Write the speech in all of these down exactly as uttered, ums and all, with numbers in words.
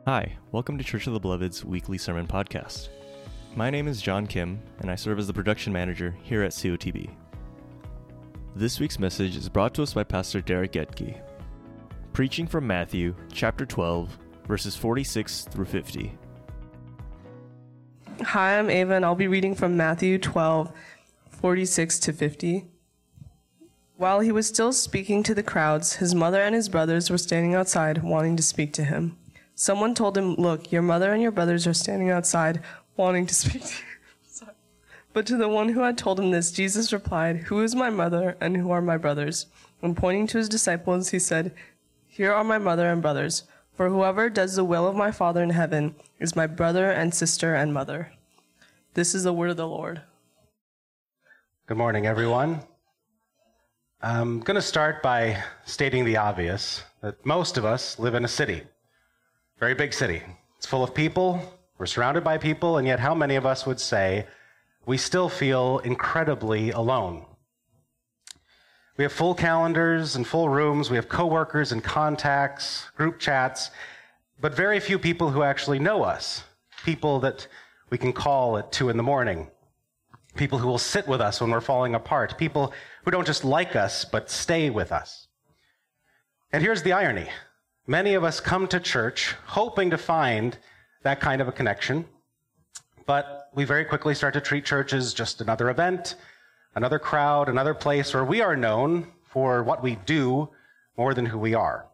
Hi, welcome to Church of the Beloved's weekly sermon podcast. My name is John Kim, and I serve as the production manager here at C O T B. This week's message is brought to us by Pastor Derek Gedke, preaching from Matthew chapter twelve, verses forty-six through fifty. Hi, I'm Ava, and I'll be reading from Matthew twelve, forty-six to fifty. While he was still speaking to the crowds, his mother and his brothers were standing outside, wanting to speak to him. Someone told him, "Look, your mother and your brothers are standing outside, wanting to speak to you." Sorry. But to the one who had told him this, Jesus replied, "Who is my mother and who are my brothers?" And pointing to his disciples, he said, "Here are my mother and brothers. For whoever does the will of my Father in heaven is my brother and sister and mother." This is the word of the Lord. Good morning, everyone. I'm going to start by stating the obvious, that most of us live in a city. Very big city. It's full of people, we're surrounded by people, and yet how many of us would say we still feel incredibly alone? We have full calendars and full rooms, we have coworkers and contacts, group chats, but very few people who actually know us. People that we can call at two in the morning. People who will sit with us when we're falling apart. People who don't just like us, but stay with us. And here's the irony. Many of us come to church hoping to find that kind of a connection, but we very quickly start to treat church as just another event, another crowd, another place where we are known for what we do more than who we are.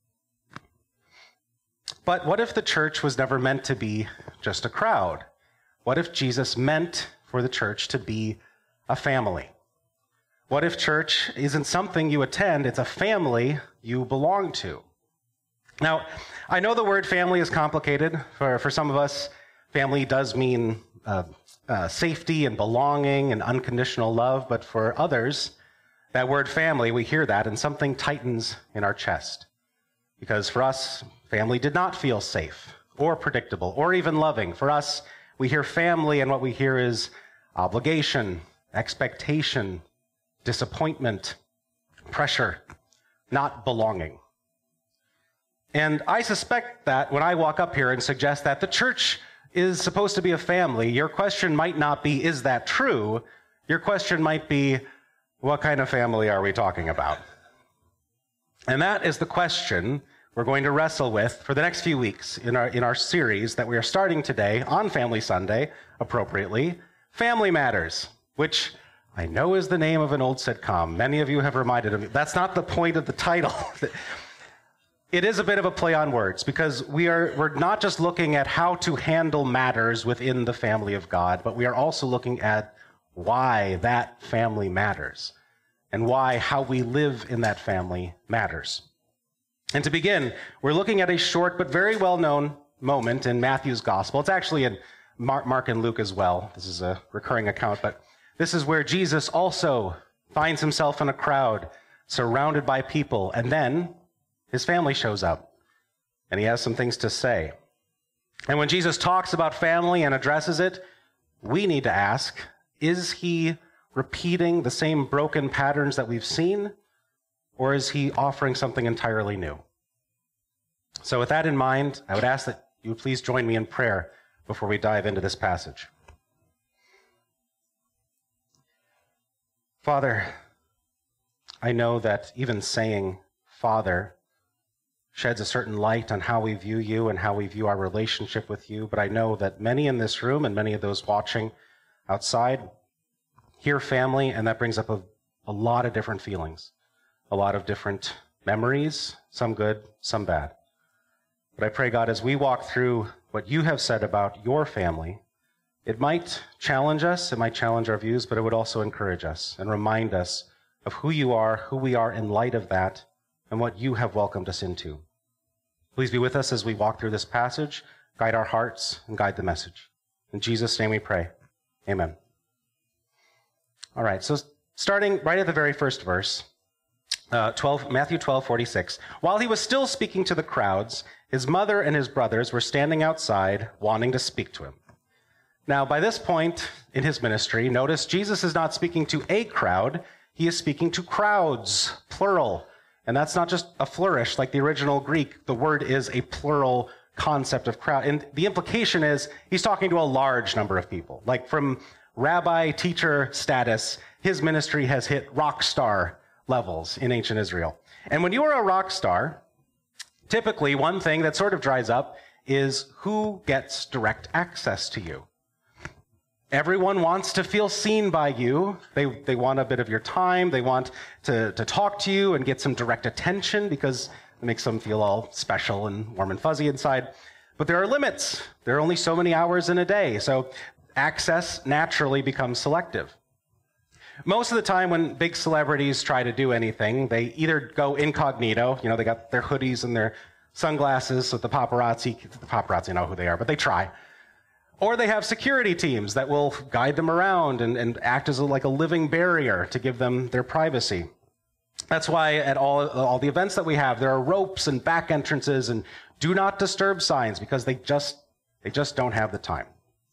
But what if the church was never meant to be just a crowd? What if Jesus meant for the church to be a family? What if church isn't something you attend, it's a family you belong to? Now, I know the word family is complicated. For, for some of us, family does mean uh, uh, safety and belonging and unconditional love, but for others, that word family, we hear that and something tightens in our chest. Because for us, family did not feel safe or predictable or even loving. For us, we hear family and what we hear is obligation, expectation, disappointment, pressure, not belonging. And I suspect that when I walk up here and suggest that the church is supposed to be a family, your question might not be, is that true? Your question might be, what kind of family are we talking about? And that is the question we're going to wrestle with for the next few weeks in our, in our series that we are starting today on Family Sunday, appropriately, Family Matters, which I know is the name of an old sitcom. Many of you have reminded me. That's not the point of the title. It is a bit of a play on words because we are, we're not just looking at how to handle matters within the family of God, but we are also looking at why that family matters and why how we live in that family matters. And to begin, we're looking at a short but very well-known moment in Matthew's gospel. It's actually in Mark, Mark and Luke as well. This is a recurring account, but this is where Jesus also finds himself in a crowd surrounded by people, and then his family shows up, and he has some things to say. And when Jesus talks about family and addresses it, we need to ask, is he repeating the same broken patterns that we've seen, or is he offering something entirely new? So with that in mind, I would ask that you would please join me in prayer before we dive into this passage. Father, I know that even saying Father sheds a certain light on how we view you and how we view our relationship with you, but I know that many in this room and many of those watching outside hear family, and that brings up a, a lot of different feelings, a lot of different memories, some good, some bad. But I pray, God, as we walk through what you have said about your family, it might challenge us, it might challenge our views, but it would also encourage us and remind us of who you are, who we are in light of that, and what you have welcomed us into. Please be with us as we walk through this passage, guide our hearts, and guide the message. In Jesus' name we pray. Amen. All right, so starting right at the very first verse, uh, twelve, Matthew twelve, forty-six. While he was still speaking to the crowds, his mother and his brothers were standing outside wanting to speak to him. Now, by this point in his ministry, notice Jesus is not speaking to a crowd, he is speaking to crowds, plural. And that's not just a flourish like the original Greek. The word is a plural concept of crowd. And the implication is he's talking to a large number of people. Like from rabbi, teacher status, his ministry has hit rock star levels in ancient Israel. And when you are a rock star, typically one thing that sort of dries up is who gets direct access to you. Everyone wants to feel seen by you. They, they want a bit of your time. They want to, to talk to you and get some direct attention because it makes them feel all special and warm and fuzzy inside. But there are limits. There are only so many hours in a day. So access naturally becomes selective. Most of the time when big celebrities try to do anything, they either go incognito, you know, they got their hoodies and their sunglasses so the paparazzi, the paparazzi know who they are, but they try. Or they have security teams that will guide them around and, and act as a, like a living barrier to give them their privacy. That's why at all, all the events that we have, there are ropes and back entrances and do not disturb signs because they just, they just don't have the time.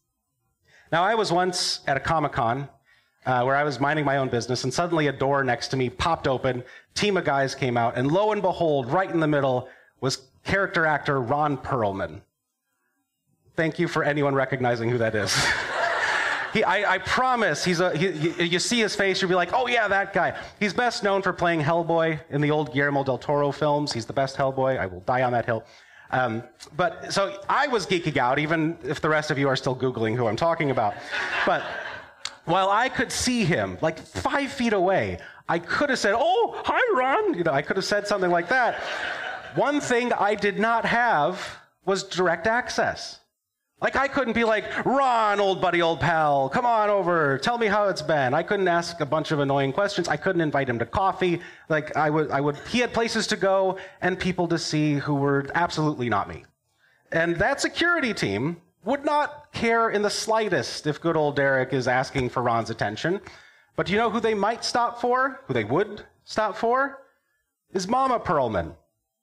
Now, I was once at a Comic-Con uh, where I was minding my own business, and suddenly a door next to me popped open, team of guys came out, and lo and behold, right in the middle was character actor Ron Perlman. Thank you for anyone recognizing who that is. he, I, I promise, he's a, he, you see his face, you'll be like, oh yeah, that guy. He's best known for playing Hellboy in the old Guillermo del Toro films. He's the best Hellboy. I will die on that hill. Um, but so I was geeking out, even if the rest of you are still Googling who I'm talking about. But while I could see him like five feet away, I could have said, oh, hi, Ron. You know, I could have said something like that. One thing I did not have was direct access. Like, I couldn't be like, Ron, old buddy, old pal, come on over, tell me how it's been. I couldn't ask a bunch of annoying questions. I couldn't invite him to coffee. Like, I would, I would, he had places to go and people to see who were absolutely not me. And that security team would not care in the slightest if good old Derek is asking for Ron's attention. But do you know who they might stop for? Who they would stop for? Is Mama Perlman.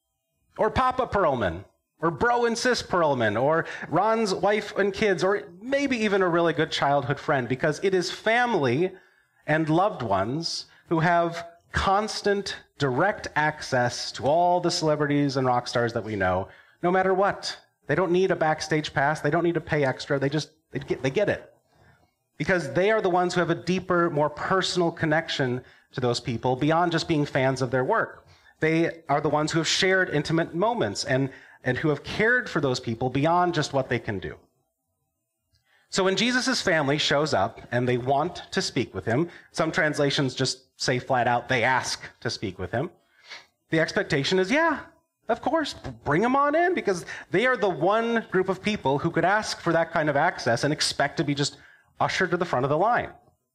Or Papa Perlman. Or Bro and Sis Perlman, or Ron's wife and kids, or maybe even a really good childhood friend, because it is family and loved ones who have constant, direct access to all the celebrities and rock stars that we know, no matter what. They don't need a backstage pass. They don't need to pay extra. They just, they get, they get it. Because they are the ones who have a deeper, more personal connection to those people beyond just being fans of their work. They are the ones who have shared intimate moments and and who have cared for those people beyond just what they can do. So when Jesus' family shows up and they want to speak with him, some translations just say flat out, they ask to speak with him. The expectation is, yeah, of course, bring them on in, because they are the one group of people who could ask for that kind of access and expect to be just ushered to the front of the line.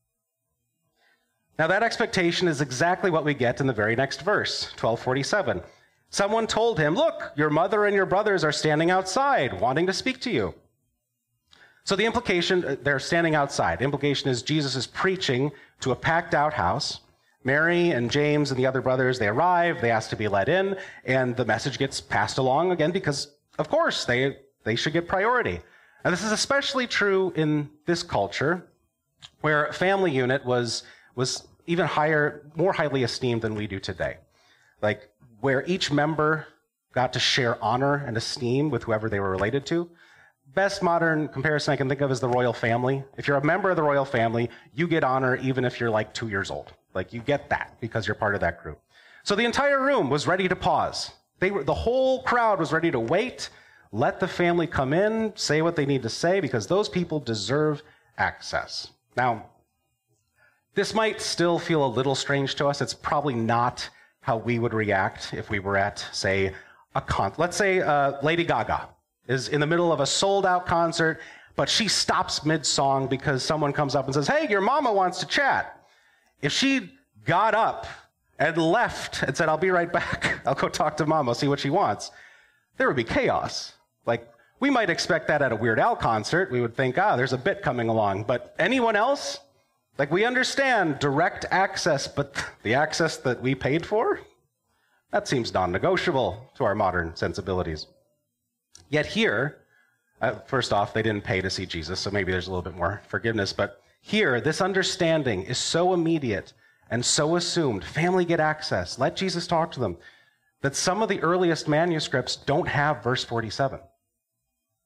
Now that expectation is exactly what we get in the very next verse, twelve forty-seven. Someone told him, look, your mother and your brothers are standing outside wanting to speak to you. So the implication, they're standing outside. The implication is Jesus is preaching to a packed out house. Mary and James and the other brothers, they arrive, they ask to be let in, and the message gets passed along again because, of course, they, they should get priority. And this is especially true in this culture where family unit was, was even higher, more highly esteemed than we do today. Like, where each member got to share honor and esteem with whoever they were related to. Best modern comparison I can think of is the royal family. If you're a member of the royal family, you get honor even if you're like two years old. Like, you get that because you're part of that group. So the entire room was ready to pause. They were, the whole crowd was ready to wait, let the family come in, say what they need to say, because those people deserve access. Now, this might still feel a little strange to us. It's probably not how we would react if we were at, say, a con. Let's say uh, Lady Gaga is in the middle of a sold-out concert, but she stops mid-song because someone comes up and says, hey, your mama wants to chat. If she got up and left and said, I'll be right back, I'll go talk to mama, see what she wants, there would be chaos. Like, we might expect that at a Weird Al concert. We would think, ah, there's a bit coming along. But anyone else? Like, we understand direct access, but the access that we paid for? That seems non-negotiable to our modern sensibilities. Yet here, uh, first off, they didn't pay to see Jesus, so maybe there's a little bit more forgiveness. But here, this understanding is so immediate and so assumed. Family get access. Let Jesus talk to them. That some of the earliest manuscripts don't have verse forty-seven.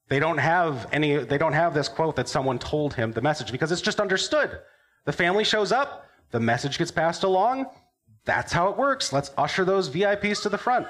They don't have any, they don't have this quote that someone told him the message, because it's just understood. The family shows up, the message gets passed along. That's how it works. Let's usher those V I Ps to the front.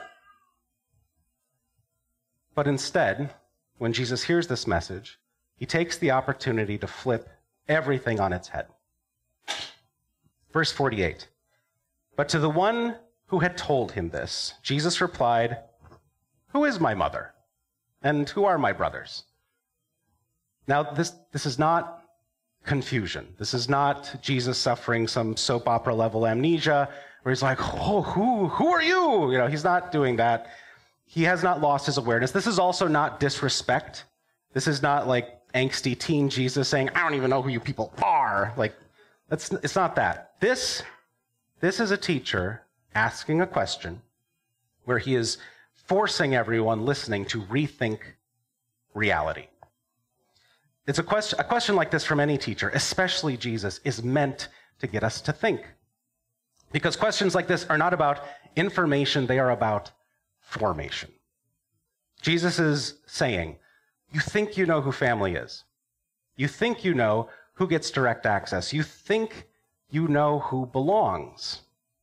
But instead, when Jesus hears this message, he takes the opportunity to flip everything on its head. Verse forty-eight. But to the one who had told him this, Jesus replied, "Who is my mother? And who are my brothers?" Now, this, this is not confusion. This is not Jesus suffering some soap opera level amnesia where he's like, oh, who, who are you? You know, he's not doing that. He has not lost his awareness. This is also not disrespect. This is not like angsty teen Jesus saying, I don't even know who you people are. Like, that's, it's not that. This, this is a teacher asking a question where he is forcing everyone listening to rethink reality. It's a question, a question like this from any teacher, especially Jesus, is meant to get us to think. Because questions like this are not about information, they are about formation. Jesus is saying, you think you know who family is. You think you know who gets direct access. You think you know who belongs.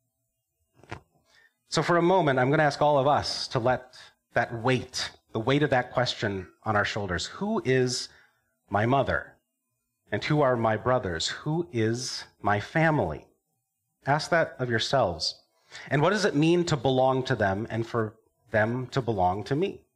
So for a moment, I'm going to ask all of us to let that weight, the weight of that question on our shoulders. Who is my mother? And who are my brothers? Who is my family? Ask that of yourselves. And what does it mean to belong to them and for them to belong to me?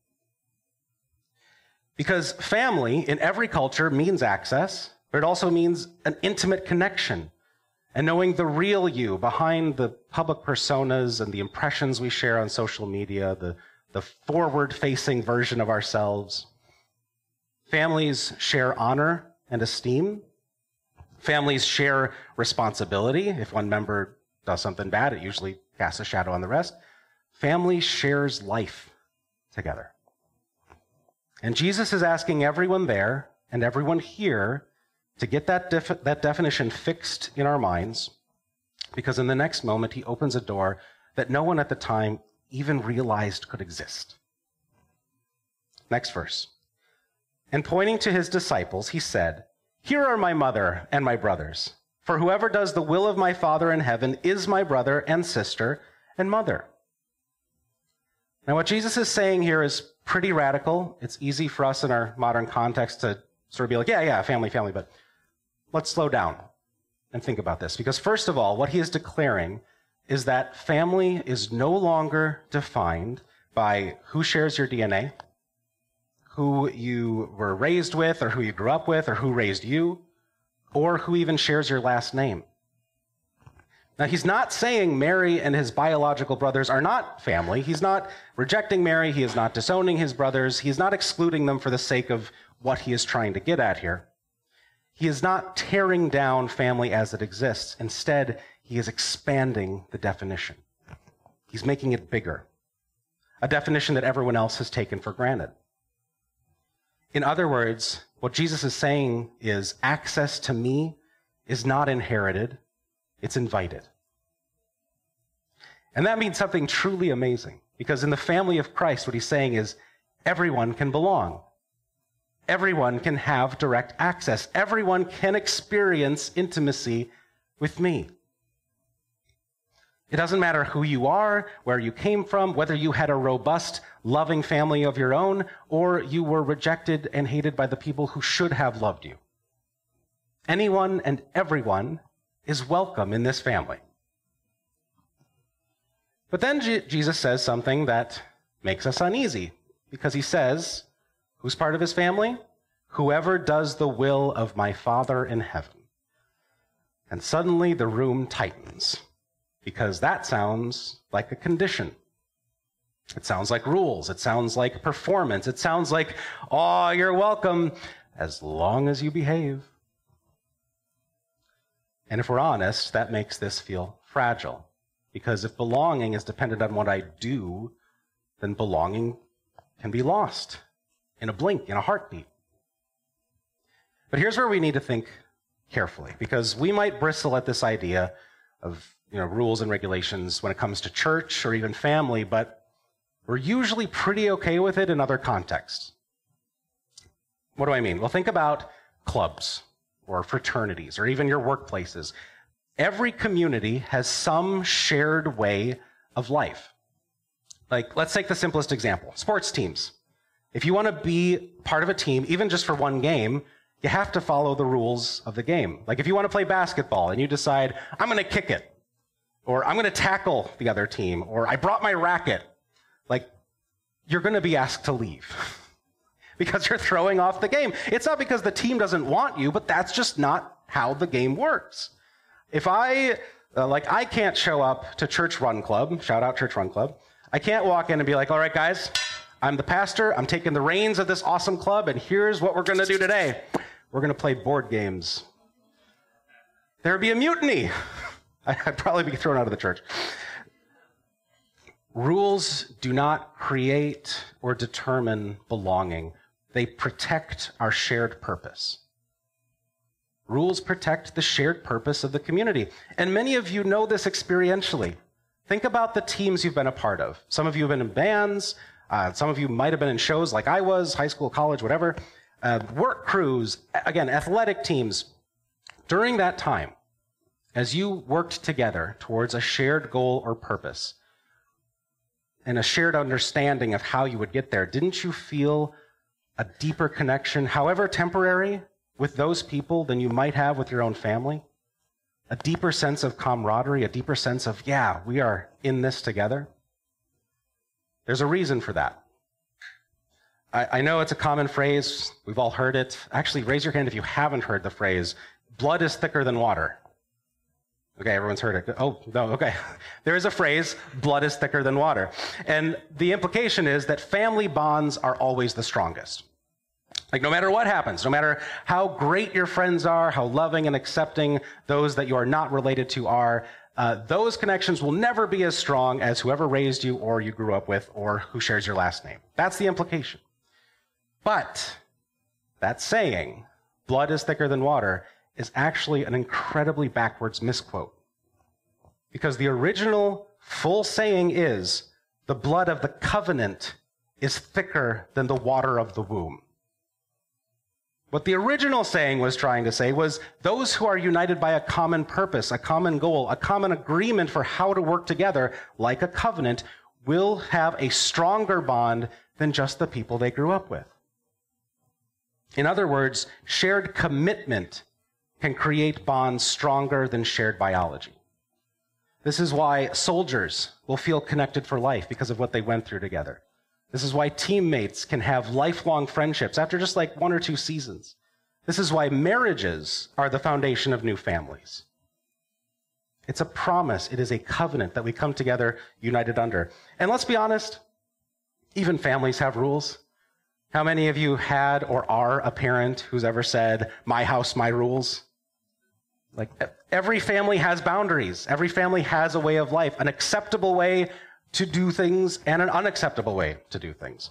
Because family in every culture means access, but it also means an intimate connection and knowing the real you behind the public personas and the impressions we share on social media, the, the forward-facing version of ourselves. Families share honor and esteem. Families share responsibility. If one member does something bad, it usually casts a shadow on the rest. Family shares life together. And Jesus is asking everyone there and everyone here to get that, def- that definition fixed in our minds, because in the next moment, he opens a door that no one at the time even realized could exist. Next verse. And pointing to his disciples, he said, "Here are my mother and my brothers. For whoever does the will of my Father in heaven is my brother and sister and mother." Now, what Jesus is saying here is pretty radical. It's easy for us in our modern context to sort of be like, yeah, yeah, family, family, but let's slow down and think about this. Because first of all, what he is declaring is that family is no longer defined by who shares your D N A, who you were raised with, or who you grew up with, or who raised you, or who even shares your last name. Now, he's not saying Mary and his biological brothers are not family. He's not rejecting Mary. He is not disowning his brothers. He is not excluding them for the sake of what he is trying to get at here. He is not tearing down family as it exists. Instead, he is expanding the definition. He's making it bigger, a definition that everyone else has taken for granted. In other words, what Jesus is saying is access to me is not inherited, it's invited. And that means something truly amazing, because in the family of Christ, what he's saying is everyone can belong. Everyone can have direct access. Everyone can experience intimacy with me. It doesn't matter who you are, where you came from, whether you had a robust, loving family of your own, or you were rejected and hated by the people who should have loved you. Anyone and everyone is welcome in this family. But then G- Jesus says something that makes us uneasy, because he says, who's part of his family? Whoever does the will of my Father in heaven. And suddenly the room tightens, because that sounds like a condition. It sounds like rules. It sounds like performance. It sounds like, oh, you're welcome, as long as you behave. And if we're honest, that makes this feel fragile. Because if belonging is dependent on what I do, then belonging can be lost in a blink, in a heartbeat. But here's where we need to think carefully, because we might bristle at this idea of, you know, rules and regulations when it comes to church or even family, but we're usually pretty okay with it in other contexts. What do I mean? Well, think about clubs or fraternities or even your workplaces. Every community has some shared way of life. Like, let's take the simplest example, sports teams. If you want to be part of a team, even just for one game, you have to follow the rules of the game. Like if you want to play basketball and you decide, I'm going to kick it, or I'm going to tackle the other team, or I brought my racket, like you're going to be asked to leave because you're throwing off the game. It's not because the team doesn't want you, but that's just not how the game works. If I, uh, like I can't show up to Church Run Club, shout out Church Run Club, I can't walk in and be like, all right guys, I'm the pastor, I'm taking the reins of this awesome club, and here's what we're going to do today. We're going to play board games. There would be a mutiny. I'd probably be thrown out of the church. Rules do not create or determine belonging. They protect our shared purpose. Rules protect the shared purpose of the community. And many of you know this experientially. Think about the teams you've been a part of. Some of you have been in bands. Uh, some of you might have been in shows like I was, high school, college, whatever. Uh, work crews, again, athletic teams. During that time, as you worked together towards a shared goal or purpose and a shared understanding of how you would get there, didn't you feel a deeper connection, however temporary, with those people than you might have with your own family? A deeper sense of camaraderie, a deeper sense of, yeah, we are in this together? There's a reason for that. I, I know it's a common phrase. We've all heard it. Actually, raise your hand if you haven't heard the phrase, blood is thicker than water. Okay, everyone's heard it. Oh, no, okay. There is a phrase, blood is thicker than water. And the implication is that family bonds are always the strongest. Like no matter what happens, no matter how great your friends are, how loving and accepting those that you are not related to are, uh, those connections will never be as strong as whoever raised you or you grew up with or who shares your last name. That's the implication. But that saying, blood is thicker than water, is actually an incredibly backwards misquote. Because the original full saying is, the blood of the covenant is thicker than the water of the womb. What the original saying was trying to say was, those who are united by a common purpose, a common goal, a common agreement for how to work together, like a covenant, will have a stronger bond than just the people they grew up with. In other words, shared commitment can create bonds stronger than shared biology. This is why soldiers will feel connected for life because of what they went through together. This is why teammates can have lifelong friendships after just like one or two seasons. This is why marriages are the foundation of new families. It's a promise. It is a covenant that we come together united under. And let's be honest, even families have rules. How many of you had or are a parent who's ever said, my house, my rules? Like every family has boundaries. Every family has a way of life, an acceptable way to do things and an unacceptable way to do things.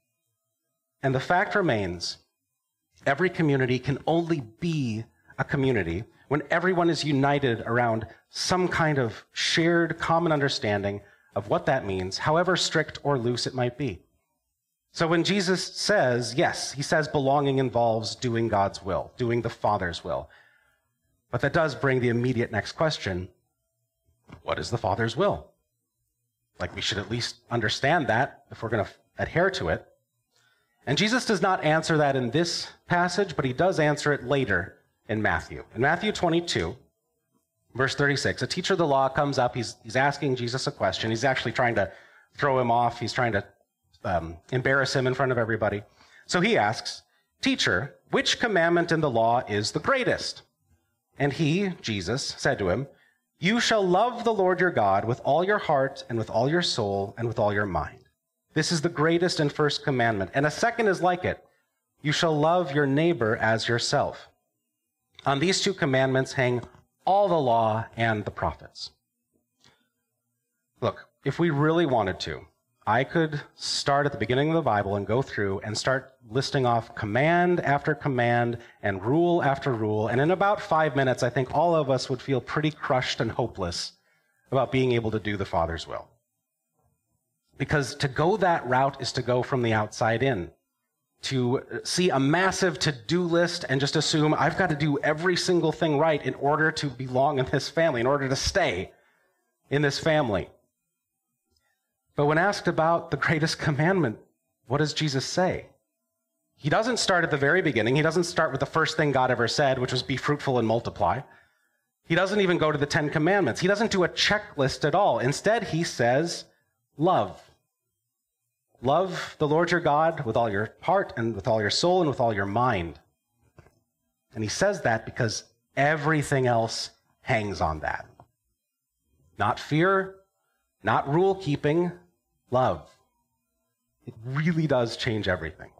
And the fact remains, every community can only be a community when everyone is united around some kind of shared common understanding of what that means, however strict or loose it might be. So when Jesus says, yes, he says belonging involves doing God's will, doing the Father's will. But that does bring the immediate next question, what is the Father's will? Like we should at least understand that if we're going to adhere to it. And Jesus does not answer that in this passage, but he does answer it later in Matthew. In Matthew twenty-two, verse thirty-six, a teacher of the law comes up. He's, he's asking Jesus a question. He's actually trying to throw him off. He's trying to um, embarrass him in front of everybody. So he asks, "Teacher, which commandment in the law is the greatest?" And he, Jesus, said to him, "You shall love the Lord your God with all your heart and with all your soul and with all your mind. This is the greatest and first commandment. And a second is like it. You shall love your neighbor as yourself. On these two commandments hang all the law and the prophets." Look, if we really wanted to, I could start at the beginning of the Bible and go through and start listing off command after command and rule after rule. And in about five minutes, I think all of us would feel pretty crushed and hopeless about being able to do the Father's will. Because to go that route is to go from the outside in. to see a massive to-do list and just assume I've got to do every single thing right in order to belong in this family, in order to stay in this family. But when asked about the greatest commandment, what does Jesus say? He doesn't start at the very beginning. He doesn't start with the first thing God ever said, which was be fruitful and multiply. He doesn't even go to the Ten Commandments. He doesn't do a checklist at all. Instead, he says, love. Love the Lord your God with all your heart and with all your soul and with all your mind. And he says that because everything else hangs on that. Not fear, not rule keeping, love. It really does change everything.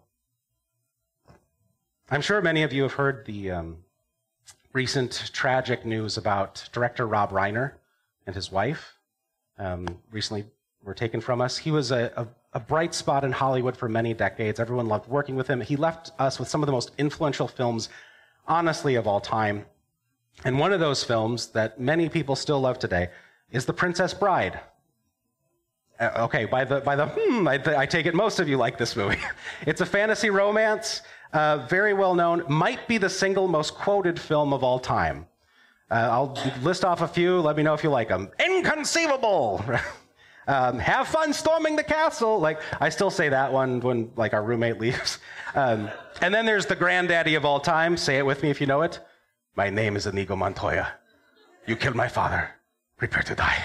I'm sure many of you have heard the um, recent tragic news about director Rob Reiner and his wife. Um, recently were taken from us. He was a, a, a bright spot in Hollywood for many decades. Everyone loved working with him. He left us with some of the most influential films, honestly, of all time. And one of those films that many people still love today is The Princess Bride. Uh, okay, by the, by the hmm, I, I take it most of you like this movie. It's a fantasy romance, uh, very well known, might be the single most quoted film of all time. Uh, I'll list off a few, let me know if you like them. Inconceivable! um, have fun storming the castle! Like, I still say that one when, like, our roommate leaves. Um, and then there's the granddaddy of all time, say it with me if you know it. My name is Inigo Montoya. You killed my father. Prepare to die.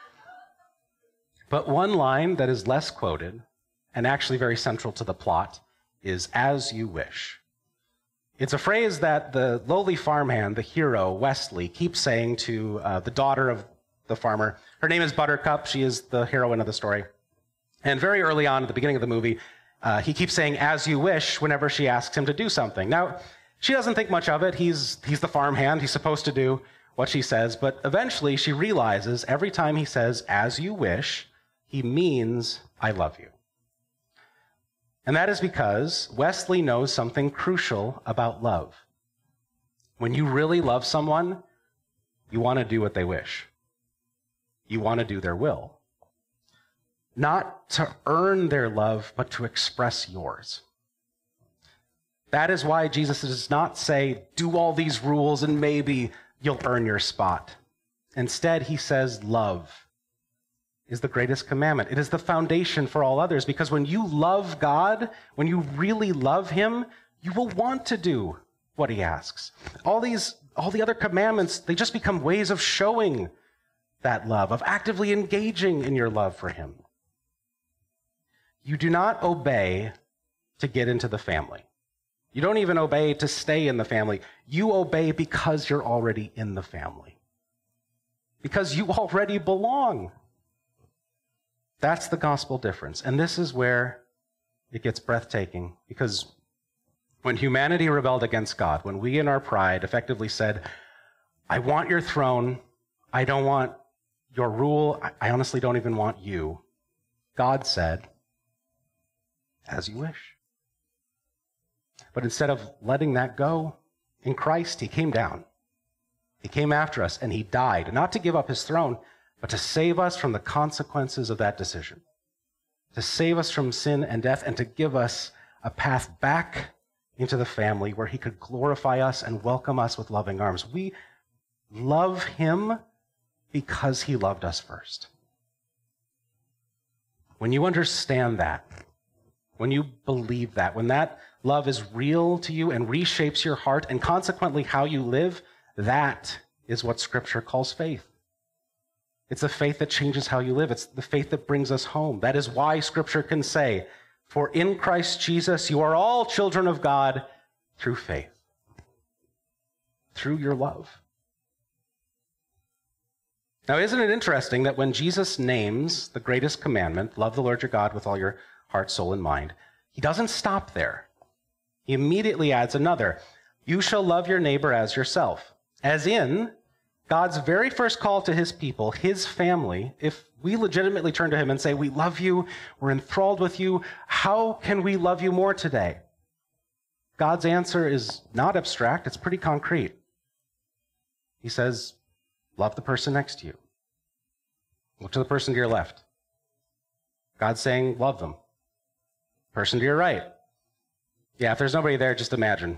But one line that is less quoted, and actually very central to the plot, is as you wish. It's a phrase that the lowly farmhand, the hero, Wesley, keeps saying to uh, the daughter of the farmer. Her name is Buttercup. She is the heroine of the story. And very early on at the beginning of the movie, uh, he keeps saying, as you wish, whenever she asks him to do something. Now, she doesn't think much of it. He's, he's the farmhand. He's supposed to do what she says. But eventually, she realizes every time he says, as you wish, he means, I love you. And that is because Wesley knows something crucial about love. When you really love someone, you want to do what they wish. You want to do their will. Not to earn their love, but to express yours. That is why Jesus does not say, do all these rules and maybe you'll earn your spot. Instead, he says, love is the greatest commandment. It is the foundation for all others, because when you love God, when you really love him, you will want to do what he asks. All these, all the other commandments, they just become ways of showing that love, of actively engaging in your love for him. You do not obey to get into the family. You don't even obey to stay in the family. You obey because you're already in the family. Because you already belong. That's the gospel difference. And this is where it gets breathtaking, because when humanity rebelled against God, when we in our pride effectively said, I want your throne, I don't want your rule, I honestly don't even want you, God said, as you wish. But instead of letting that go, in Christ, he came down. He came after us, and he died, not to give up his throne, but to save us from the consequences of that decision, to save us from sin and death, and to give us a path back into the family where he could glorify us and welcome us with loving arms. We love him because he loved us first. When you understand that, when you believe that, when that love is real to you and reshapes your heart and consequently how you live, that is what Scripture calls faith. It's the faith that changes how you live. It's the faith that brings us home. That is why Scripture can say, for in Christ Jesus, you are all children of God through faith, through your love. Now, isn't it interesting that when Jesus names the greatest commandment, love the Lord your God with all your heart, soul, and mind, he doesn't stop there. He immediately adds another. You shall love your neighbor as yourself. As in, God's very first call to his people, his family, if we legitimately turn to him and say, we love you, we're enthralled with you, how can we love you more today? God's answer is not abstract, it's pretty concrete. He says, love the person next to you. Look to the person to your left. God's saying, love them. Person to your right. Yeah, if there's nobody there, just imagine.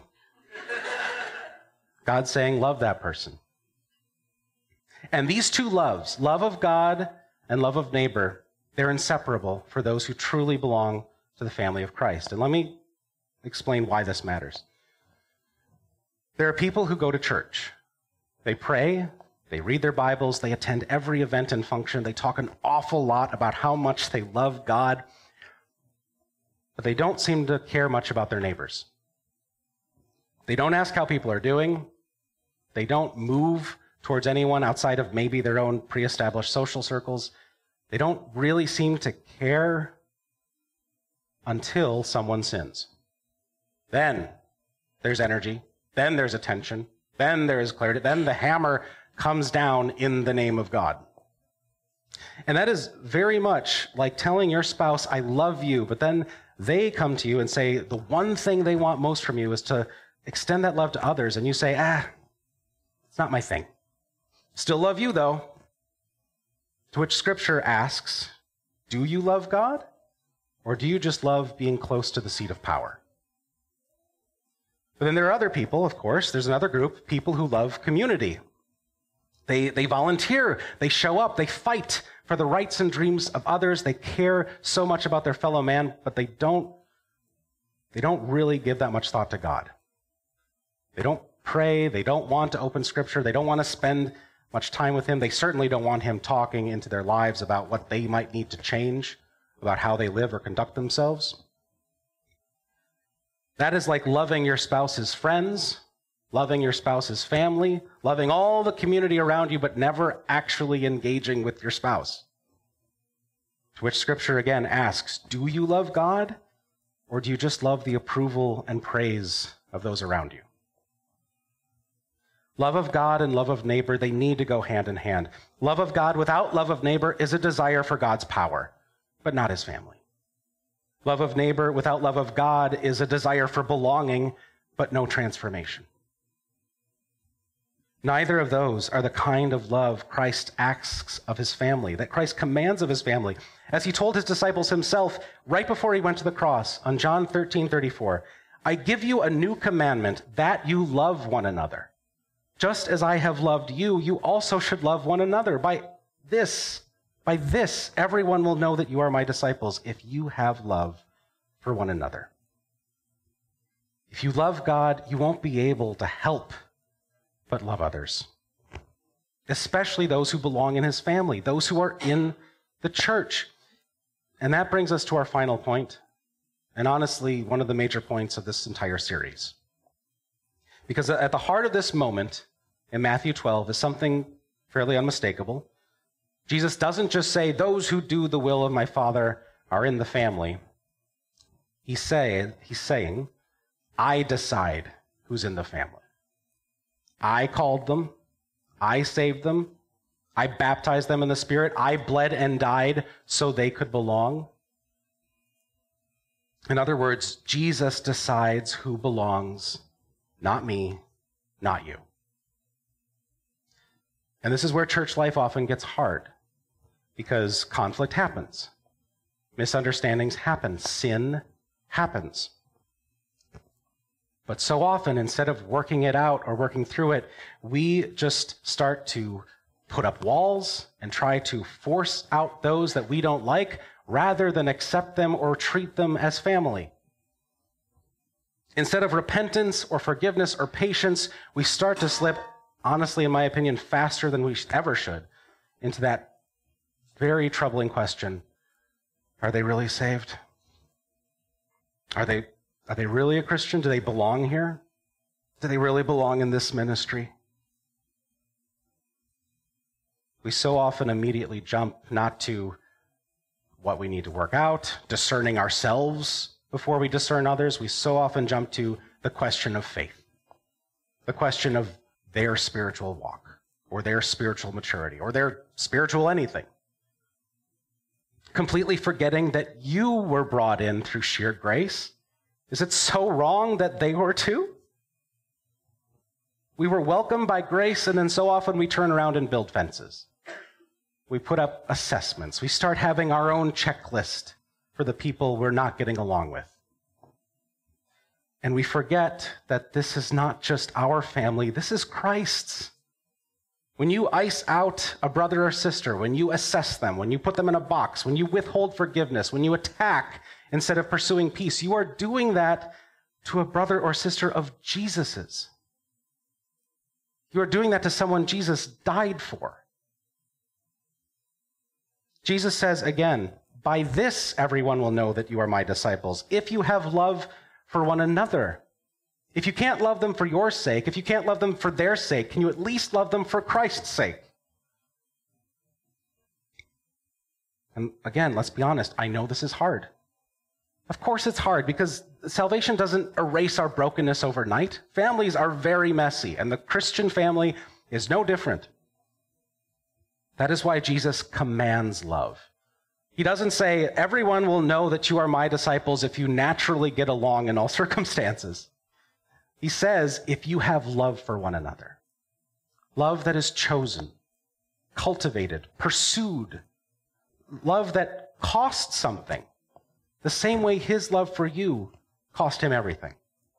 God's saying, love that person. And these two loves, love of God and love of neighbor, they're inseparable for those who truly belong to the family of Christ. And let me explain why this matters. There are people who go to church. They pray, they read their Bibles, they attend every event and function, they talk an awful lot about how much they love God, but they don't seem to care much about their neighbors. They don't ask how people are doing. They don't move towards anyone outside of maybe their own pre-established social circles. They don't really seem to care until someone sins. Then there's energy. Then there's attention. Then there is clarity. Then the hammer comes down in the name of God. And that is very much like telling your spouse, I love you, but then they come to you and say the one thing they want most from you is to extend that love to others, and you say, ah, it's not my thing. Still love you, though. To which Scripture asks, do you love God, or do you just love being close to the seat of power? But then there are other people, of course. There's another group, people who love community. They, they volunteer, they show up, they fight for the rights and dreams of others. They care so much about their fellow man, but they don't, they don't really give that much thought to God. They don't pray, they don't want to open Scripture, they don't want to spend much time with Him. They certainly don't want Him talking into their lives about what they might need to change, about how they live or conduct themselves. That is like loving your spouse's friends, loving your spouse's family, loving all the community around you, but never actually engaging with your spouse. To which Scripture again asks, do you love God, or do you just love the approval and praise of those around you? Love of God and love of neighbor, they need to go hand in hand. Love of God without love of neighbor is a desire for God's power, but not His family. Love of neighbor without love of God is a desire for belonging, but no transformation. Neither of those are the kind of love Christ asks of His family, that Christ commands of His family. As He told His disciples Himself right before He went to the cross on John thirteen thirty-four, I give you a new commandment, that you love one another. Just as I have loved you, you also should love one another. By this, by this, everyone will know that you are my disciples, if you have love for one another. If you love God, you won't be able to help but love others, especially those who belong in His family, those who are in the church. And that brings us to our final point, and honestly, one of the major points of this entire series. Because at the heart of this moment in Matthew twelve is something fairly unmistakable. Jesus doesn't just say, those who do the will of my Father are in the family. He say, he's saying, I decide who's in the family. I called them. I saved them. I baptized them in the Spirit. I bled and died so they could belong. In other words, Jesus decides who belongs, not me, not you. And this is where church life often gets hard, because conflict happens. Misunderstandings happen. Sin happens. But so often, instead of working it out or working through it, we just start to put up walls and try to force out those that we don't like, rather than accept them or treat them as family. Instead of repentance or forgiveness or patience, we start to slip, honestly, in my opinion, faster than we ever should, into that very troubling question, are they really saved? Are they, are they really a Christian? Do they belong here? Do they really belong in this ministry? We so often immediately jump not to what we need to work out, discerning ourselves before we discern others. We so often jump to the question of faith, the question of their spiritual walk, or their spiritual maturity, or their spiritual anything. Completely forgetting that you were brought in through sheer grace. Is it so wrong that they were too? We were welcomed by grace, and then so often we turn around and build fences. We put up assessments. We start having our own checklist for the people we're not getting along with. And we forget that this is not just our family, this is Christ's. When you ice out a brother or sister, when you assess them, when you put them in a box, when you withhold forgiveness, when you attack instead of pursuing peace, you are doing that to a brother or sister of Jesus's. You are doing that to someone Jesus died for. Jesus says again, by this everyone will know that you are my disciples, if you have love for one another. If you can't love them for your sake, if you can't love them for their sake, can you at least love them for Christ's sake? And again, let's be honest, I know this is hard. Of course it's hard, because salvation doesn't erase our brokenness overnight. Families are very messy, and the Christian family is no different. That is why Jesus commands love. He doesn't say, everyone will know that you are my disciples if you naturally get along in all circumstances. He says, if you have love for one another, love that is chosen, cultivated, pursued, love that costs something, the same way his love for you cost him everything.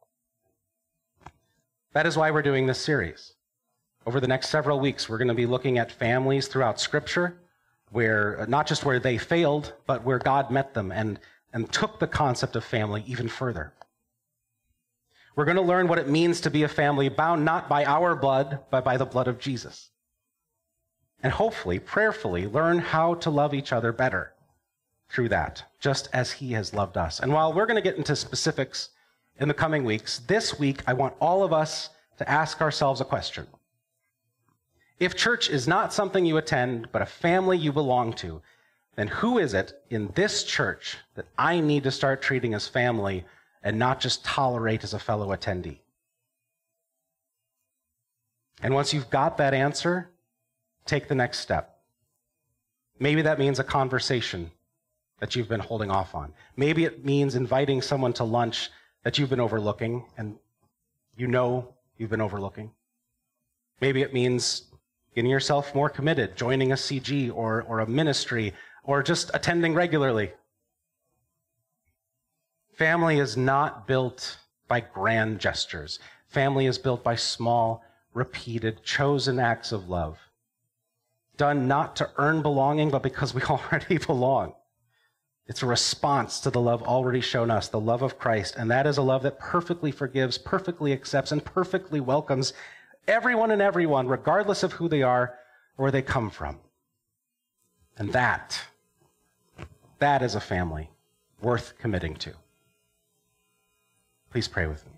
That is why we're doing this series. Over the next several weeks, we're going to be looking at families throughout Scripture, where not just where they failed, but where God met them and, and took the concept of family even further. We're going to learn what it means to be a family bound not by our blood, but by the blood of Jesus. And hopefully, prayerfully, learn how to love each other better through that, just as he has loved us. And while we're going to get into specifics in the coming weeks, this week I want all of us to ask ourselves a question. If church is not something you attend, but a family you belong to, then who is it in this church that I need to start treating as family and not just tolerate as a fellow attendee? And once you've got that answer, take the next step. Maybe that means a conversation that you've been holding off on. Maybe it means inviting someone to lunch that you've been overlooking and you know you've been overlooking. Maybe it means getting yourself more committed, joining a C G or, or a ministry, or just attending regularly. Family is not built by grand gestures. Family is built by small, repeated, chosen acts of love, done not to earn belonging, but because we already belong. It's a response to the love already shown us, the love of Christ, and that is a love that perfectly forgives, perfectly accepts, and perfectly welcomes everyone and everyone, regardless of who they are or where they come from. And that, that is a family worth committing to. Please pray with me.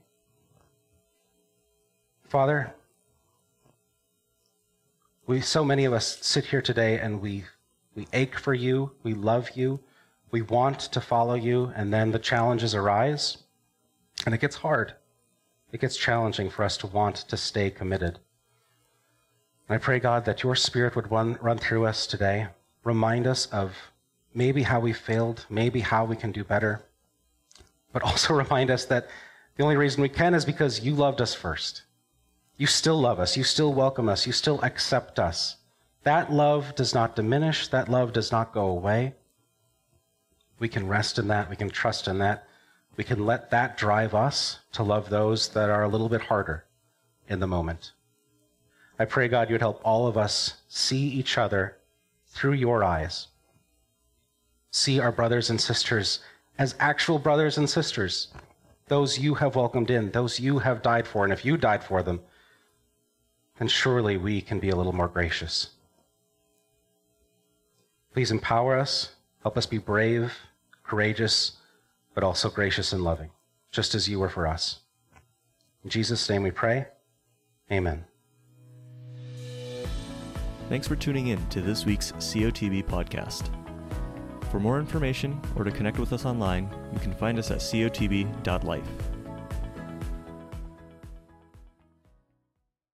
Father, we, so many of us sit here today and we, we ache for you, we love you, we want to follow you, and then the challenges arise, and it gets hard. It gets challenging for us to want to stay committed. And I pray, God, that your Spirit would run, run through us today, remind us of maybe how we failed, maybe how we can do better, but also remind us that the only reason we can is because you loved us first. You still love us. You still welcome us. You still accept us. That love does not diminish. That love does not go away. We can rest in that. We can trust in that. We can let that drive us to love those that are a little bit harder in the moment. I pray, God, you would help all of us see each other through your eyes. See our brothers and sisters as actual brothers and sisters, those you have welcomed in, those you have died for. And if you died for them, then surely we can be a little more gracious. Please empower us. Help us be brave, courageous, but also gracious and loving, just as you were for us. In Jesus' name we pray. Amen. Thanks for tuning in to this week's C O T B podcast. For more information or to connect with us online, you can find us at C O T B dot life.